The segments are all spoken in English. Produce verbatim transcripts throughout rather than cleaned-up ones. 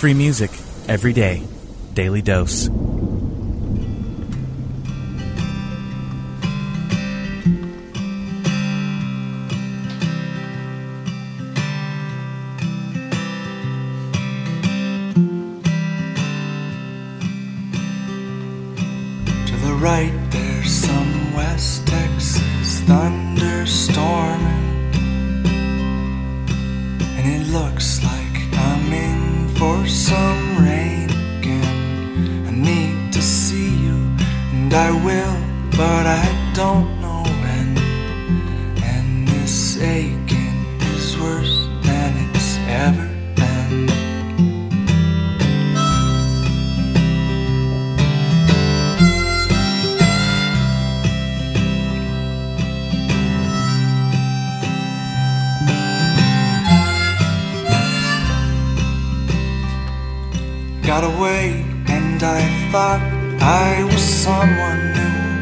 Free music every day. Daily Dose. Right, there's some West Texas thunderstorming, and it looks like I'm in for some rain again. I need to see you, and I will, but I don't know when. And this aching is worse than it's ever been. Got away and I thought I was someone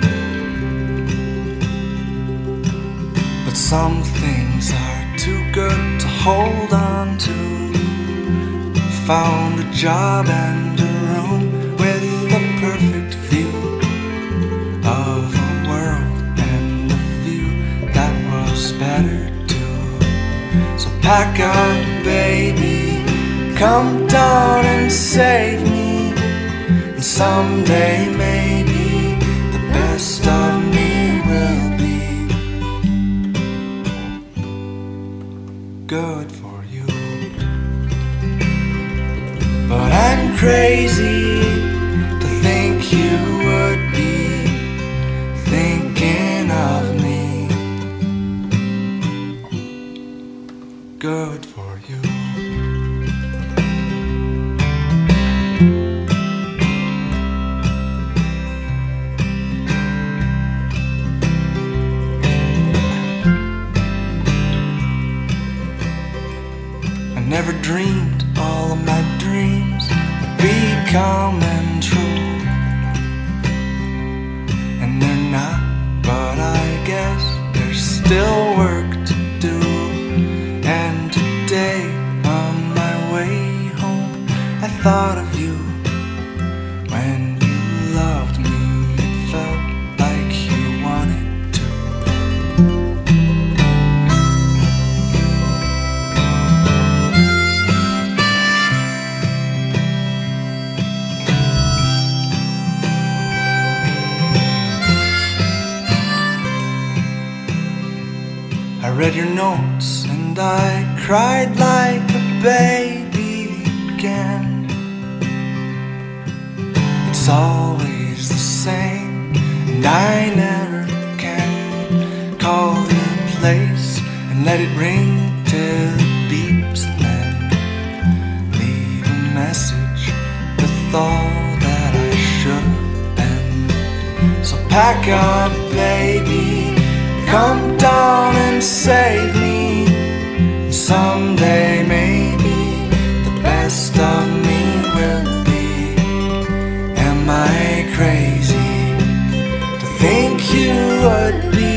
new, but some things are too good to hold on to. Found a job and a room with a perfect view of a world and a view that was better too. So pack up, baby, come down and save me, and someday maybe the best of me will be good for you. But I'm crazy to think you would be thinking of me. Good for you. Never dreamed all of my dreams would be coming true, and they're not, but I guess there's still work to do. And today on my way home I thought of you. When you loved me it felt like you wanted to. I read your notes and I cried like a baby again. It's always the same, and I never can call your place and let it ring till it beeps, and then leave a message with all that I should have been. So pack up, baby, come down and save me. Someday maybe the best of me will be. Am I crazy to think you would be